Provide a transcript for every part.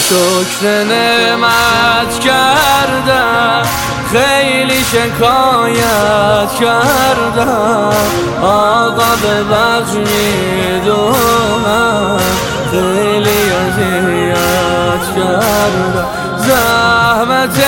شکر نعمت کردم، خیلی شکایت کردم، آقا ببخش میدونم خیلی اذیت کردم. زحمت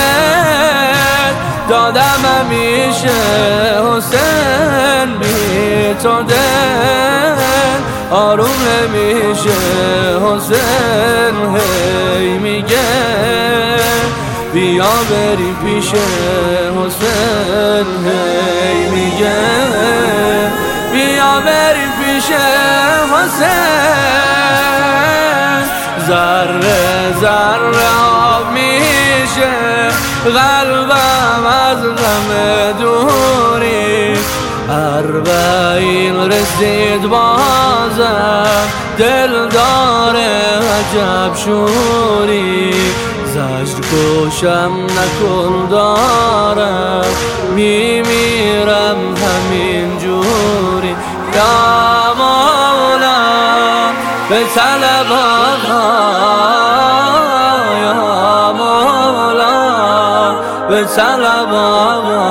دادم همیشه حسین، بی تو دل آروم نمیشه حسین. هی میگه بیا بری پیش حسین، هی میگه بیا بری پیش حسین. ذره ذره آب میشه قلبم از غم دوری، 40 رسید بازم دل داره عجب شوری. زجر کشم نکن دارم میمیرم همین جوری. یا مولا به طلب آقا، یا مولا به طلب آقا،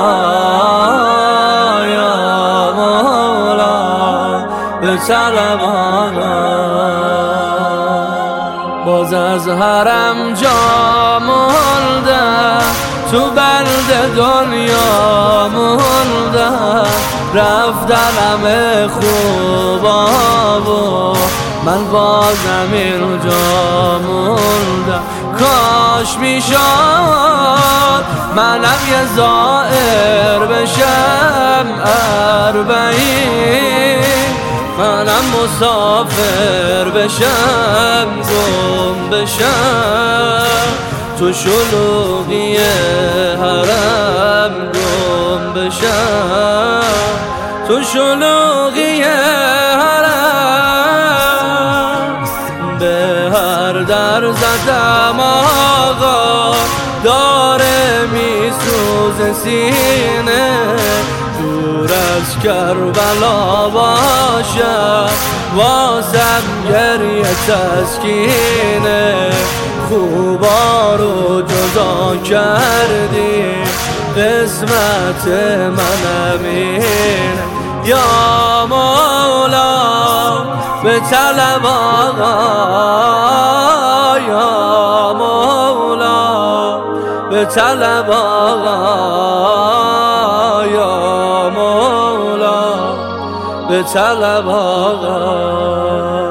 یا مولا به طلب آقا. باز از حرم جا موندم، تو بلد دنیا موندم، رفتن همه خوبا و من بازم اینجا موندم. کاش میشد منم یه زائر بشم 40، منم مسافر بشم، گم بشم تو شلوغی حرم، گم بشم تو شلوغی حرم. به هر در زدم آقا داره میسوز سینه، دور از کربلا باشم واسم گریه تسکینه. خوبا رو جدا کردی قسمت منم اینه. یا مولا به طلب آقا، یا مولا به طلب آقا، یا مولا به طلب آقا.